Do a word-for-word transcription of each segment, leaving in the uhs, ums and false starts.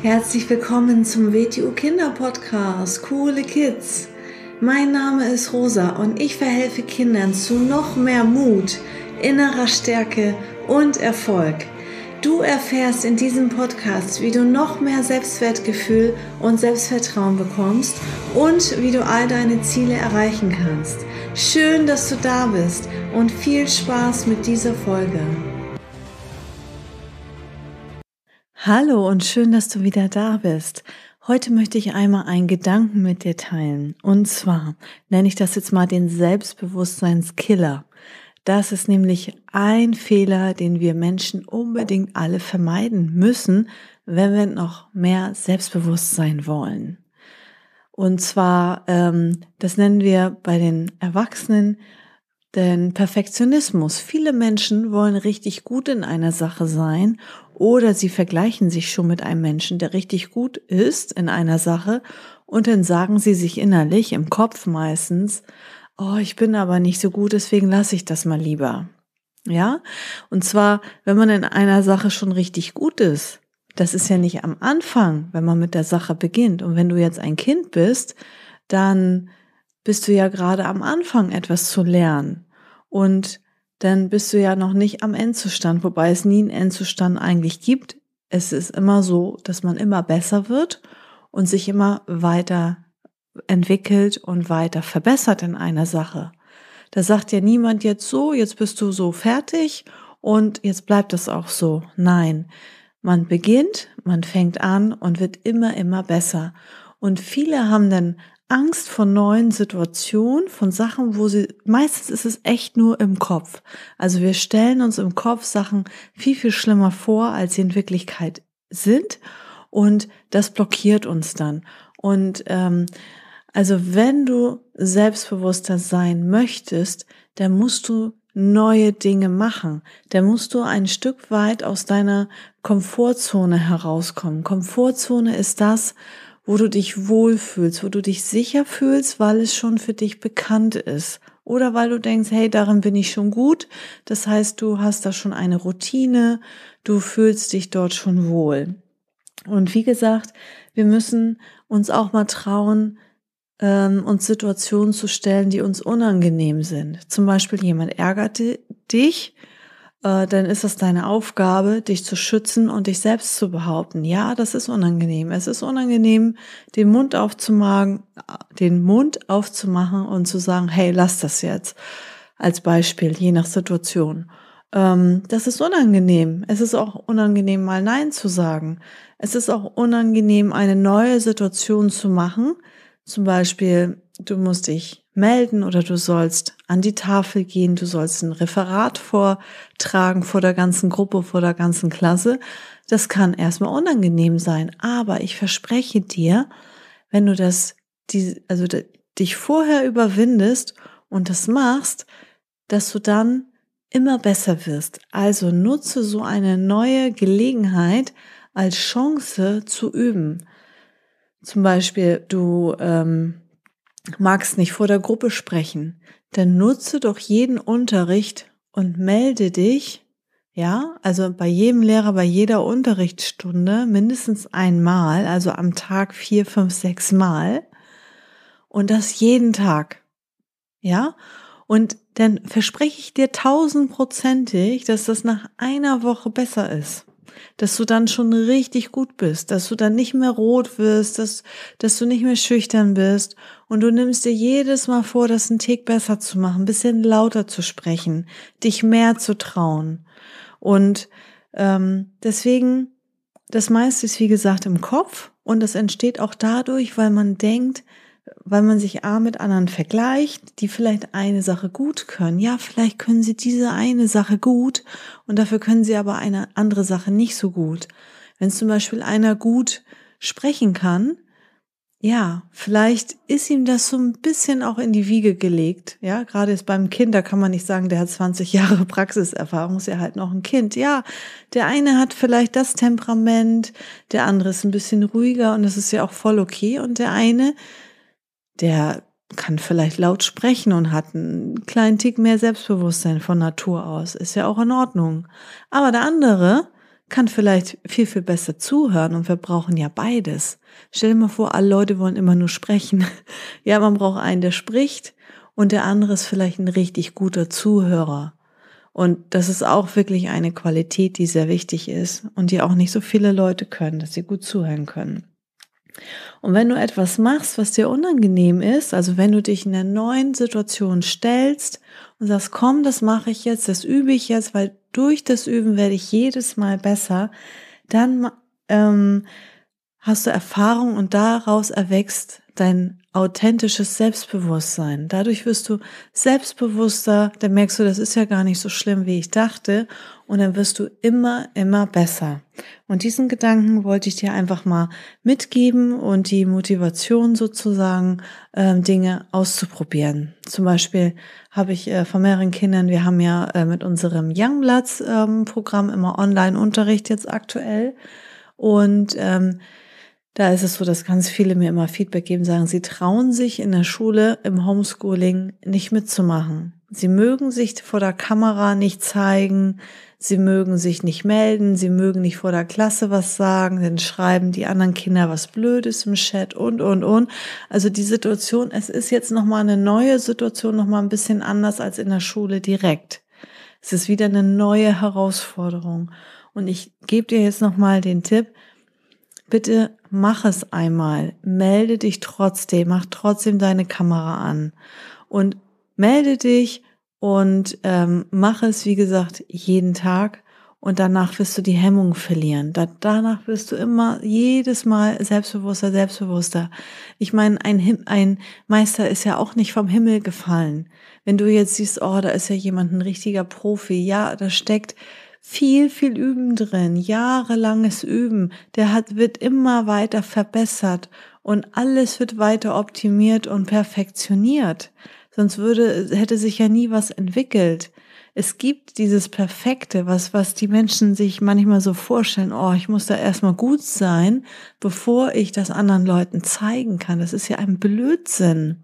Herzlich willkommen zum W T U Kinder Podcast, Coole Kids. Mein Name ist Rosa und ich verhelfe Kindern zu noch mehr Mut, innerer Stärke und Erfolg. Du erfährst in diesem Podcast, wie du noch mehr Selbstwertgefühl und Selbstvertrauen bekommst und wie du all deine Ziele erreichen kannst. Schön, dass du da bist und viel Spaß mit dieser Folge. Hallo und schön, dass du wieder da bist. Heute möchte ich einmal einen Gedanken mit dir teilen. Und zwar nenne ich das jetzt mal den Selbstbewusstseinskiller. Das ist nämlich ein Fehler, den wir Menschen unbedingt alle vermeiden müssen, wenn wir noch mehr Selbstbewusstsein wollen. Und zwar, ähm, das nennen wir bei den Erwachsenen den Perfektionismus. Viele Menschen wollen richtig gut in einer Sache sein oder sie vergleichen sich schon mit einem Menschen, der richtig gut ist in einer Sache und dann sagen sie sich innerlich, im Kopf meistens, oh, ich bin aber nicht so gut, deswegen lasse ich das mal lieber. Ja? Und zwar, wenn man in einer Sache schon richtig gut ist, das ist ja nicht am Anfang, wenn man mit der Sache beginnt. Und wenn du jetzt ein Kind bist, dann bist du ja gerade am Anfang etwas zu lernen. Und dann bist du ja noch nicht am Endzustand, wobei es nie einen Endzustand eigentlich gibt. Es ist immer so, dass man immer besser wird und sich immer weiter entwickelt und weiter verbessert in einer Sache. Da sagt ja niemand jetzt so, jetzt bist du so fertig und jetzt bleibt es auch so. Nein, man beginnt, man fängt an und wird immer, immer besser. Und viele haben dann Angst vor neuen Situationen, von Sachen, wo sie, meistens ist es echt nur im Kopf. Also wir stellen uns im Kopf Sachen viel, viel schlimmer vor, als sie in Wirklichkeit sind und das blockiert uns dann. Und ähm, also wenn du selbstbewusster sein möchtest, dann musst du neue Dinge machen. Dann musst du ein Stück weit aus deiner Komfortzone herauskommen. Komfortzone ist das, wo du dich wohlfühlst, wo du dich sicher fühlst, weil es schon für dich bekannt ist. Oder weil du denkst, hey, darin bin ich schon gut. Das heißt, du hast da schon eine Routine, du fühlst dich dort schon wohl. Und wie gesagt, wir müssen uns auch mal trauen, ähm, uns Situationen zu stellen, die uns unangenehm sind. Zum Beispiel jemand ärgert dich, dann ist es deine Aufgabe, dich zu schützen und dich selbst zu behaupten. Ja, das ist unangenehm. Es ist unangenehm, den Mund aufzumachen, den Mund aufzumachen und zu sagen, hey, lass das jetzt. Als Beispiel, je nach Situation. Das ist unangenehm. Es ist auch unangenehm, mal Nein zu sagen. Es ist auch unangenehm, eine neue Situation zu machen. Zum Beispiel, du musst dich melden oder du sollst an die Tafel gehen, du sollst ein Referat vortragen vor der ganzen Gruppe, vor der ganzen Klasse. Das kann erstmal unangenehm sein, aber ich verspreche dir, wenn du das, die, also dich vorher überwindest und das machst, dass du dann immer besser wirst. Also nutze so eine neue Gelegenheit als Chance zu üben. Zum Beispiel, du ähm, magst nicht vor der Gruppe sprechen, dann nutze doch jeden Unterricht und melde dich, ja, also bei jedem Lehrer, bei jeder Unterrichtsstunde mindestens einmal, also am Tag vier, fünf, sechs Mal und das jeden Tag, ja, und dann verspreche ich dir tausendprozentig, dass das nach einer Woche besser ist. Dass du dann schon richtig gut bist, dass du dann nicht mehr rot wirst, dass, dass du nicht mehr schüchtern bist und du nimmst dir jedes Mal vor, das einen Tick besser zu machen, ein bisschen lauter zu sprechen, dich mehr zu trauen. Und ähm, deswegen, das meiste ist wie gesagt im Kopf und das entsteht auch dadurch, weil man denkt, weil man sich A mit anderen vergleicht, die vielleicht eine Sache gut können. Ja, vielleicht können sie diese eine Sache gut und dafür können sie aber eine andere Sache nicht so gut. Wenn zum Beispiel einer gut sprechen kann, ja, vielleicht ist ihm das so ein bisschen auch in die Wiege gelegt. Ja, gerade jetzt beim Kind, da kann man nicht sagen, der hat zwanzig Jahre Praxiserfahrung, ist ja halt noch ein Kind. Ja, der eine hat vielleicht das Temperament, der andere ist ein bisschen ruhiger und das ist ja auch voll okay. Und der eine, der kann vielleicht laut sprechen und hat einen kleinen Tick mehr Selbstbewusstsein von Natur aus. Ist ja auch in Ordnung. Aber der andere, kann vielleicht viel, viel besser zuhören und wir brauchen ja beides. Stell dir mal vor, alle Leute wollen immer nur sprechen. Ja, man braucht einen, der spricht und der andere ist vielleicht ein richtig guter Zuhörer. Und das ist auch wirklich eine Qualität, die sehr wichtig ist und die auch nicht so viele Leute können, dass sie gut zuhören können. Und wenn du etwas machst, was dir unangenehm ist, also wenn du dich in einer neuen Situation stellst und sagst, komm, das mache ich jetzt, das übe ich jetzt, weil durch das Üben werde ich jedes Mal besser, dann ähm, hast du Erfahrung und daraus erwächst dein authentisches Selbstbewusstsein. Dadurch wirst du selbstbewusster, dann merkst du, das ist ja gar nicht so schlimm, wie ich dachte, und dann wirst du immer, immer besser. Und diesen Gedanken wollte ich dir einfach mal mitgeben und die Motivation sozusagen, ähm, Dinge auszuprobieren. Zum Beispiel habe ich äh, von mehreren Kindern, wir haben ja äh, mit unserem Youngbloods-Programm immer Online-Unterricht jetzt aktuell und ähm, da ist es so, dass ganz viele mir immer Feedback geben, sagen, sie trauen sich in der Schule im Homeschooling nicht mitzumachen. Sie mögen sich vor der Kamera nicht zeigen, sie mögen sich nicht melden, sie mögen nicht vor der Klasse was sagen, dann schreiben die anderen Kinder was Blödes im Chat und, und, und. Also die Situation, es ist jetzt nochmal eine neue Situation, nochmal ein bisschen anders als in der Schule direkt. Es ist wieder eine neue Herausforderung. Und ich gebe dir jetzt nochmal den Tipp, bitte mach es einmal, melde dich trotzdem, mach trotzdem deine Kamera an und melde dich und ähm, mach es, wie gesagt, jeden Tag und danach wirst du die Hemmung verlieren. Da, danach wirst du immer jedes Mal selbstbewusster, selbstbewusster. Ich meine, ein, Him- ein Meister ist ja auch nicht vom Himmel gefallen. Wenn du jetzt siehst, oh, da ist ja jemand ein richtiger Profi, ja, da steckt viel, viel Üben drin, jahrelanges Üben. Der hat, wird immer weiter verbessert und alles wird weiter optimiert und perfektioniert. Sonst würde, hätte sich ja nie was entwickelt. Es gibt dieses Perfekte, was, was die Menschen sich manchmal so vorstellen, oh, ich muss da erstmal gut sein, bevor ich das anderen Leuten zeigen kann. Das ist ja ein Blödsinn.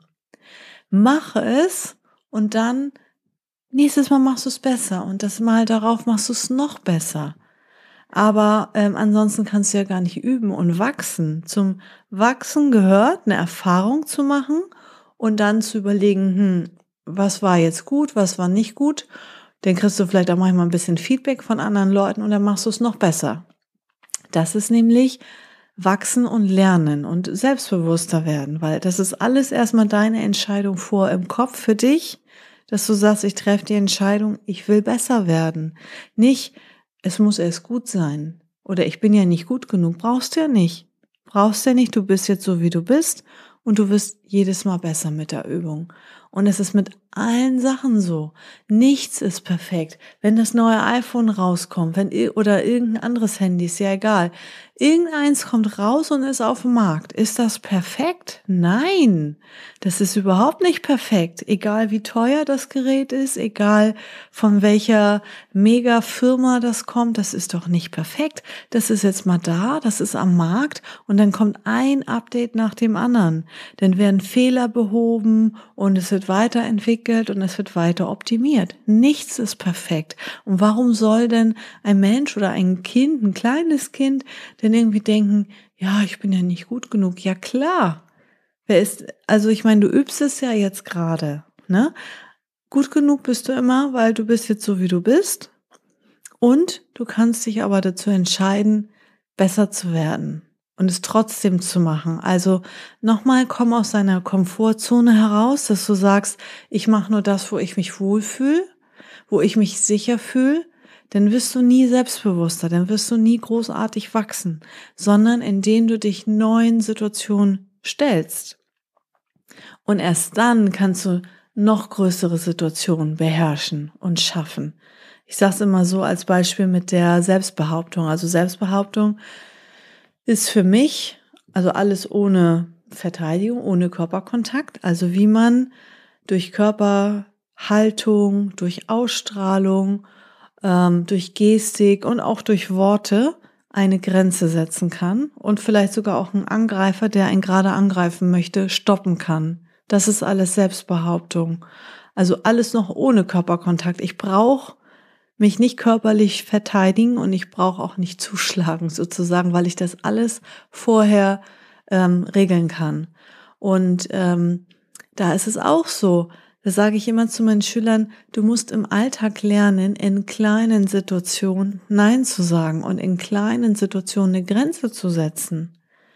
Mache es und dann nächstes Mal machst du es besser und das Mal darauf machst du es noch besser. Aber ähm, ansonsten kannst du ja gar nicht üben und wachsen. Zum Wachsen gehört, eine Erfahrung zu machen und dann zu überlegen, hm, was war jetzt gut, was war nicht gut. Dann kriegst du vielleicht auch manchmal ein bisschen Feedback von anderen Leuten und dann machst du es noch besser. Das ist nämlich wachsen und lernen und selbstbewusster werden, weil das ist alles erstmal deine Entscheidung vor im Kopf für dich, dass du sagst, ich treffe die Entscheidung, ich will besser werden. Nicht, es muss erst gut sein oder ich bin ja nicht gut genug. Brauchst du ja nicht. Brauchst du ja nicht, du bist jetzt so, wie du bist und du wirst jedes Mal besser mit der Übung. Und es ist mit allen Sachen so. Nichts ist perfekt. Wenn das neue iPhone rauskommt, wenn, oder irgendein anderes Handy, ist ja egal. Irgendeins kommt raus und ist auf dem Markt. Ist das perfekt? Nein, das ist überhaupt nicht perfekt. Egal wie teuer das Gerät ist, egal von welcher Mega-Firma das kommt, das ist doch nicht perfekt. Das ist jetzt mal da, das ist am Markt und dann kommt ein Update nach dem anderen. Dann werden Fehler behoben und es wird weiterentwickelt und es wird weiter optimiert. Nichts ist perfekt. Und warum soll denn ein Mensch oder ein Kind, ein kleines Kind, denn irgendwie denken, ja, ich bin ja nicht gut genug. Ja, klar. Wer ist, also ich meine, du übst es ja jetzt gerade, ne? Gut genug bist du immer, weil du bist jetzt so, wie du bist. Und du kannst dich aber dazu entscheiden, besser zu werden und es trotzdem zu machen. Also nochmal, komm aus deiner Komfortzone heraus, dass du sagst, ich mache nur das, wo ich mich wohlfühle, wo ich mich sicher fühle. Dann wirst du nie selbstbewusster, dann wirst du nie großartig wachsen, sondern indem du dich neuen Situationen stellst. Und erst dann kannst du noch größere Situationen beherrschen und schaffen. Ich sage es immer so als Beispiel mit der Selbstbehauptung. Also Selbstbehauptung ist für mich, also alles ohne Verteidigung, ohne Körperkontakt, also wie man durch Körperhaltung, durch Ausstrahlung, ähm, durch Gestik und auch durch Worte eine Grenze setzen kann und vielleicht sogar auch einen Angreifer, der einen gerade angreifen möchte, stoppen kann. Das ist alles Selbstbehauptung. Also alles noch ohne Körperkontakt. Ich brauche mich nicht körperlich verteidigen und ich brauche auch nicht zuschlagen sozusagen, weil ich das alles vorher ähm, regeln kann. Und ähm, da ist es auch so. Da sage ich immer zu meinen Schülern, du musst im Alltag lernen, in kleinen Situationen Nein zu sagen und in kleinen Situationen eine Grenze zu setzen.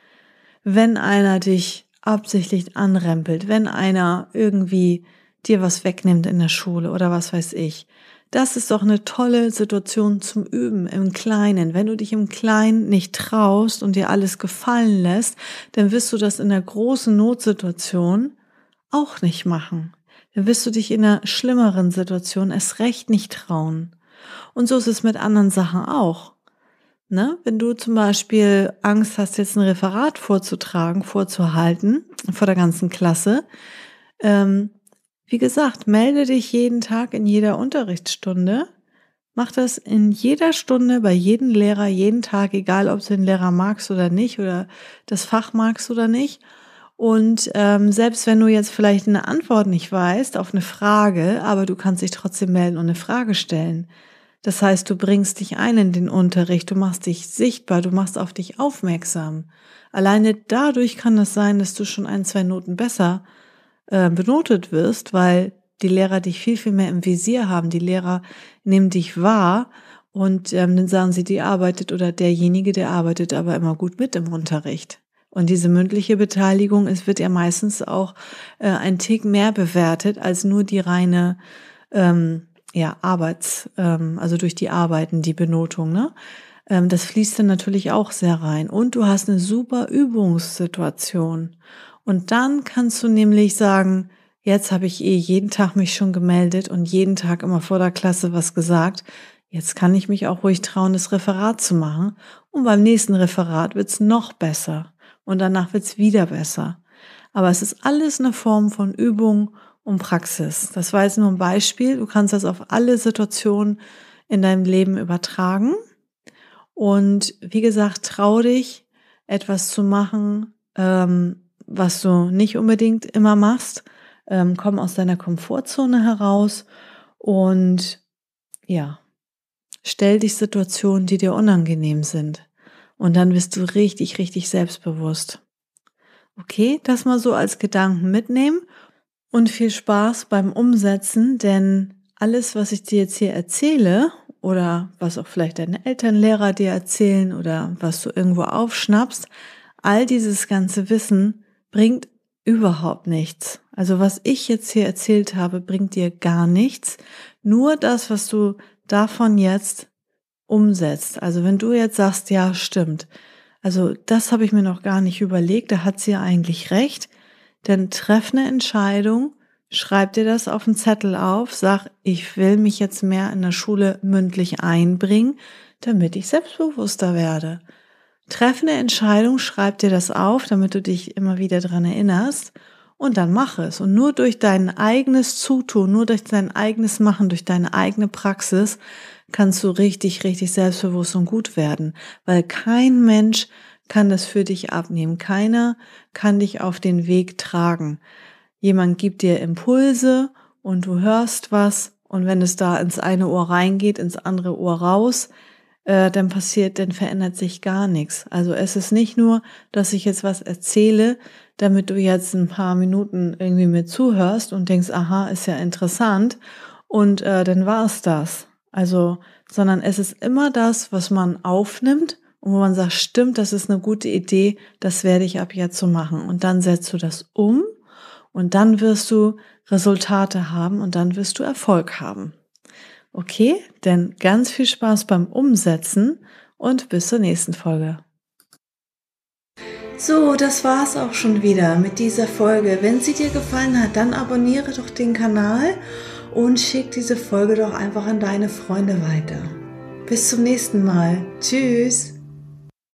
Wenn einer dich absichtlich anrempelt, wenn einer irgendwie dir was wegnimmt in der Schule oder was weiß ich, das ist doch eine tolle Situation zum Üben im Kleinen. Wenn du dich im Kleinen nicht traust und dir alles gefallen lässt, dann wirst du das in der großen Notsituation auch nicht machen. Dann wirst du dich in einer schlimmeren Situation erst recht nicht trauen. Und so ist es mit anderen Sachen auch. Ne? Wenn du zum Beispiel Angst hast, jetzt ein Referat vorzutragen, vorzuhalten, vor der ganzen Klasse, ähm, wie gesagt, melde dich jeden Tag in jeder Unterrichtsstunde. Mach das in jeder Stunde, bei jedem Lehrer, jeden Tag, egal ob du den Lehrer magst oder nicht oder das Fach magst oder nicht. Und ähm, selbst wenn du jetzt vielleicht eine Antwort nicht weißt auf eine Frage, aber du kannst dich trotzdem melden und eine Frage stellen. Das heißt, du bringst dich ein in den Unterricht, du machst dich sichtbar, du machst auf dich aufmerksam. Alleine dadurch kann es sein, dass du schon ein, zwei Noten besser äh, benotet wirst, weil die Lehrer dich viel, viel mehr im Visier haben. Die Lehrer nehmen dich wahr und ähm, dann sagen sie, die arbeitet oder derjenige, der arbeitet aber immer gut mit im Unterricht. Und diese mündliche Beteiligung, es wird ja meistens auch äh, ein Tick mehr bewertet als nur die reine ähm, ja, Arbeits, ähm, also durch die Arbeiten, die Benotung, ne? Ähm, das fließt dann natürlich auch sehr rein. Und du hast eine super Übungssituation. Und dann kannst du nämlich sagen, jetzt habe ich eh jeden Tag mich schon gemeldet und jeden Tag immer vor der Klasse was gesagt. Jetzt kann ich mich auch ruhig trauen, das Referat zu machen. Und beim nächsten Referat wird's noch besser. Und danach wird's wieder besser. Aber es ist alles eine Form von Übung und Praxis. Das war jetzt nur ein Beispiel. Du kannst das auf alle Situationen in deinem Leben übertragen. Und wie gesagt, trau dich, etwas zu machen, ähm, was du nicht unbedingt immer machst. Ähm, komm aus deiner Komfortzone heraus und ja, stell dich Situationen, die dir unangenehm sind. Und dann wirst du richtig, richtig selbstbewusst. Okay, das mal so als Gedanken mitnehmen und viel Spaß beim Umsetzen, denn alles, was ich dir jetzt hier erzähle oder was auch vielleicht deine Eltern, Lehrer dir erzählen oder was du irgendwo aufschnappst, all dieses ganze Wissen bringt überhaupt nichts. Also was ich jetzt hier erzählt habe, bringt dir gar nichts. Nur das, was du davon jetzt umsetzt. Also wenn du jetzt sagst, ja, stimmt. Also das habe ich mir noch gar nicht überlegt, da hat sie ja eigentlich recht. Dann treff eine Entscheidung, schreib dir das auf einen Zettel auf, sag, ich will mich jetzt mehr in der Schule mündlich einbringen, damit ich selbstbewusster werde. Treff eine Entscheidung, schreib dir das auf, damit du dich immer wieder dran erinnerst und dann mach es. Und nur durch dein eigenes Zutun, nur durch dein eigenes Machen, durch deine eigene Praxis kannst du richtig, richtig selbstbewusst und gut werden, weil kein Mensch kann das für dich abnehmen. Keiner kann dich auf den Weg tragen. Jemand gibt dir Impulse und du hörst was und wenn es da ins eine Ohr reingeht, ins andere Ohr raus, äh, dann passiert, dann verändert sich gar nichts. Also es ist nicht nur, dass ich jetzt was erzähle, damit du jetzt ein paar Minuten irgendwie mir zuhörst und denkst, aha, ist ja interessant und äh, dann war es das. Also, sondern es ist immer das, was man aufnimmt und wo man sagt, stimmt, das ist eine gute Idee, das werde ich ab jetzt so machen. Und dann setzt du das um und dann wirst du Resultate haben und dann wirst du Erfolg haben. Okay, denn ganz viel Spaß beim Umsetzen und bis zur nächsten Folge. So, das war's auch schon wieder mit dieser Folge. Wenn sie dir gefallen hat, dann abonniere doch den Kanal und schick diese Folge doch einfach an deine Freunde weiter. Bis zum nächsten Mal. Tschüss.